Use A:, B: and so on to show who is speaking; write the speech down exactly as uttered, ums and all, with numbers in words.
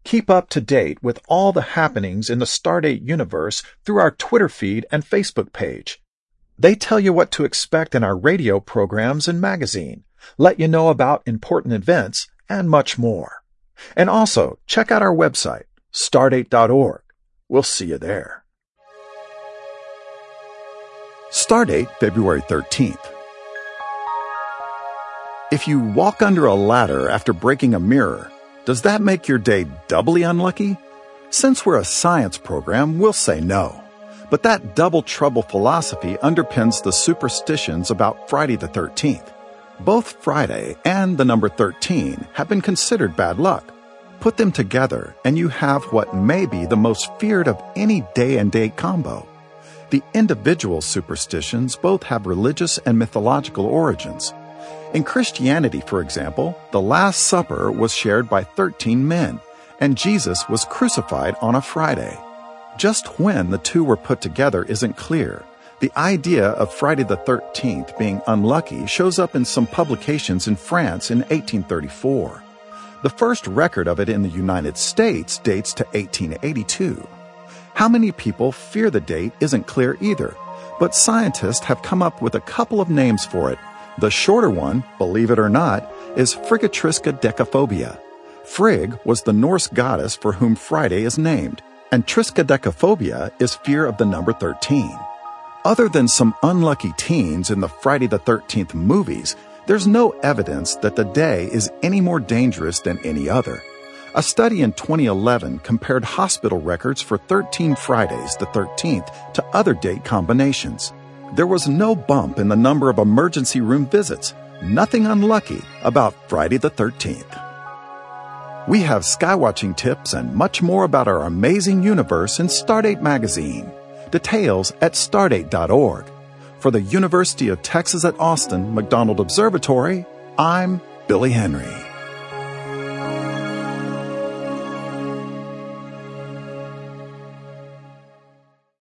A: Keep up to date with all the happenings in the Stardate universe through our Twitter feed and Facebook page. They tell you what to expect in our radio programs and magazine, let you know about important events, and much more. And also, check out our website, stardate dot org. We'll see you there. Stardate, February thirteenth. If you walk under a ladder after breaking a mirror, does that make your day doubly unlucky? Since we're a science program, we'll say no. But that double trouble philosophy underpins the superstitions about Friday the thirteenth. Both Friday and the number thirteen have been considered bad luck. Put them together and you have what may be the most feared of any day and date combo. The individual superstitions both have religious and mythological origins. In Christianity, for example, the Last Supper was shared by thirteen men, and Jesus was crucified on a Friday. Just when the two were put together isn't clear. The idea of Friday the thirteenth being unlucky shows up in some publications in France in eighteen thirty-four. The first record of it in the United States dates to eighteen eighty-two. How many people fear the date isn't clear either, but scientists have come up with a couple of names for it. The shorter one, believe it or not, is Frigitriskaidekaphobia. Frigg was the Norse goddess for whom Friday is named, and triskaidekaphobia is fear of the number thirteen. Other than some unlucky teens in the Friday the thirteenth movies, there's no evidence that the day is any more dangerous than any other. A study in twenty eleven compared hospital records for thirteen Fridays the thirteenth to other date combinations. There was no bump in the number of emergency room visits. Nothing unlucky about Friday the thirteenth. We have skywatching tips and much more about our amazing universe in Stardate magazine. Details at stardate dot org. For the University of Texas at Austin McDonald Observatory, I'm Billy Henry.